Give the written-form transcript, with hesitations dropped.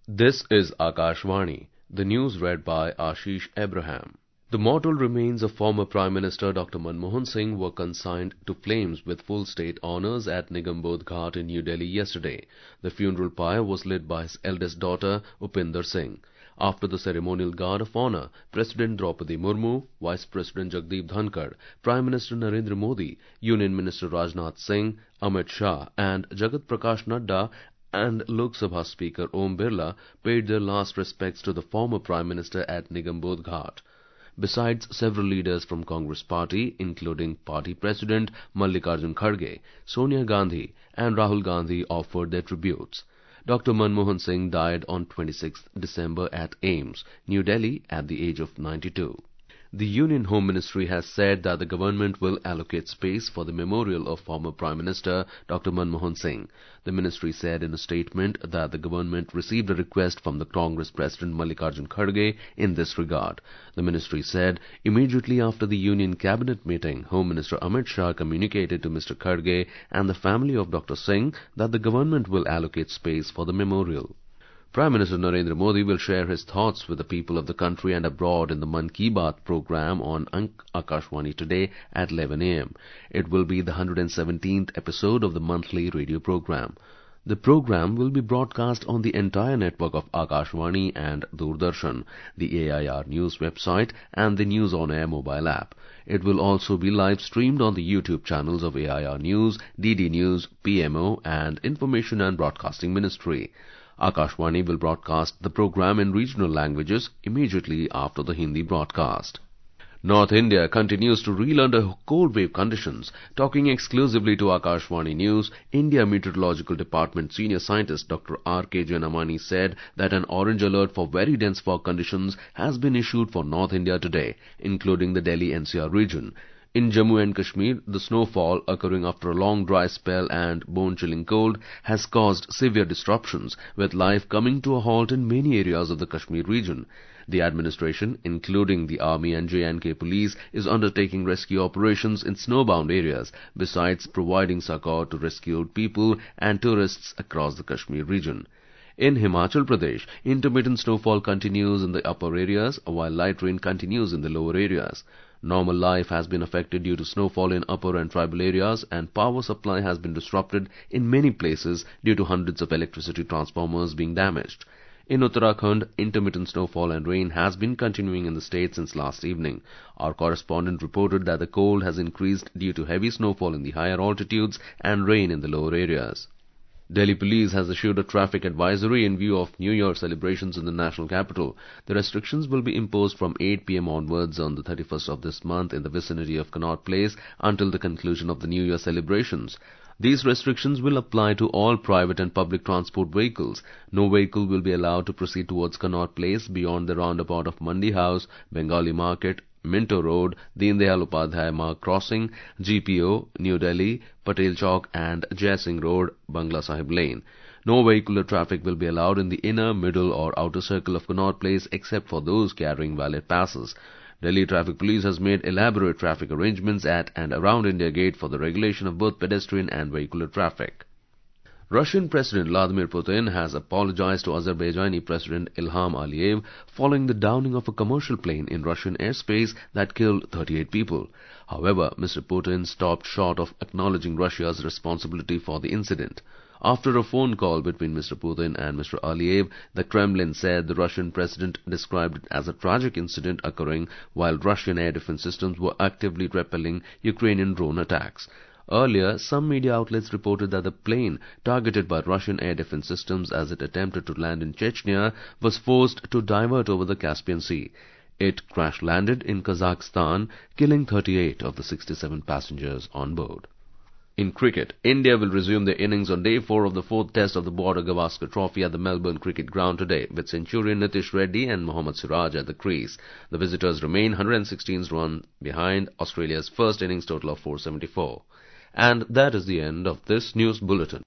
This is Akashvani, the news read by Ashish Abraham. The mortal remains of former Prime Minister Dr. Manmohan Singh were consigned to flames with full state honours at Nigambodh Ghat in New Delhi yesterday. The funeral pyre was lit by his eldest daughter, Upinder Singh. After the ceremonial guard of honour, President Draupadi Murmu, Vice President Jagdeep Dhankar, Prime Minister Narendra Modi, Union Minister Rajnath Singh, Amit Shah and Jagat Prakash Nadda and Lok Sabha Speaker Om Birla paid their last respects to the former Prime Minister at Nigambodh Ghat. Besides, several leaders from Congress Party, including Party President Mallikarjun Kharge, Sonia Gandhi and Rahul Gandhi offered their tributes. Dr. Manmohan Singh died on 26 December at AIIMS, New Delhi at the age of 92. The Union Home Ministry has said that the government will allocate space for the memorial of former Prime Minister Dr. Manmohan Singh. The ministry said in a statement that the government received a request from the Congress President Mallikarjun Kharge in this regard. The ministry said immediately after the Union Cabinet meeting, Home Minister Amit Shah communicated to Mr. Kharge and the family of Dr. Singh that the government will allocate space for the memorial. Prime Minister Narendra Modi will share his thoughts with the people of the country and abroad in the Mann Ki Baat program on Akashvani today at 11 a.m. It will be the 117th episode of the monthly radio program. The program will be broadcast on the entire network of Akashvani and Doordarshan, the AIR News website and the News on Air mobile app. It will also be live streamed on the YouTube channels of AIR News, DD News, PMO and Information and Broadcasting Ministry. Akashvani will broadcast the program in regional languages immediately after the Hindi broadcast. North India continues to reel under cold wave conditions. Talking exclusively to Akashvani News, India Meteorological Department Senior Scientist Dr. R.K. Janamani said that an orange alert for very dense fog conditions has been issued for North India today, including the Delhi NCR region. In Jammu and Kashmir, the snowfall occurring after a long dry spell and bone-chilling cold has caused severe disruptions, with life coming to a halt in many areas of the Kashmir region. The administration, including the Army and J&K Police, is undertaking rescue operations in snowbound areas, besides providing succour to rescued people and tourists across the Kashmir region. In Himachal Pradesh, intermittent snowfall continues in the upper areas, while light rain continues in the lower areas. Normal life has been affected due to snowfall in upper and tribal areas, and power supply has been disrupted in many places due to hundreds of electricity transformers being damaged. In Uttarakhand, intermittent snowfall and rain has been continuing in the state since last evening. Our correspondent reported that the cold has increased due to heavy snowfall in the higher altitudes and rain in the lower areas. Delhi Police has issued a traffic advisory in view of New Year celebrations in the national capital. The restrictions will be imposed from 8 p.m. onwards on the 31st of this month in the vicinity of Connaught Place until the conclusion of the New Year celebrations. These restrictions will apply to all private and public transport vehicles. No vehicle will be allowed to proceed towards Connaught Place beyond the roundabout of Mandi House, Bengali Market, Minto Road, Deen Dayal Upadhyay Marg Crossing, GPO, New Delhi, Patel Chowk and Jai Singh Road, Bangla Sahib Lane. No vehicular traffic will be allowed in the inner, middle or outer circle of Connaught Place except for those carrying valid passes. Delhi Traffic Police has made elaborate traffic arrangements at and around India Gate for the regulation of both pedestrian and vehicular traffic. Russian President Vladimir Putin has apologized to Azerbaijani President Ilham Aliyev following the downing of a commercial plane in Russian airspace that killed 38 people. However, Mr. Putin stopped short of acknowledging Russia's responsibility for the incident. After a phone call between Mr. Putin and Mr. Aliyev, the Kremlin said the Russian president described it as a tragic incident occurring while Russian air defense systems were actively repelling Ukrainian drone attacks. Earlier, some media outlets reported that the plane, targeted by Russian air defense systems as it attempted to land in Chechnya, was forced to divert over the Caspian Sea. It crash-landed in Kazakhstan, killing 38 of the 67 passengers on board. In cricket, India will resume their innings on day 4 of the 4th test of the Border Gavaskar Trophy at the Melbourne Cricket Ground today, with centurion Nitish Reddy and Mohammad Siraj at the crease. The visitors remain 116 runs behind Australia's first innings total of 474. And that is the end of this news bulletin.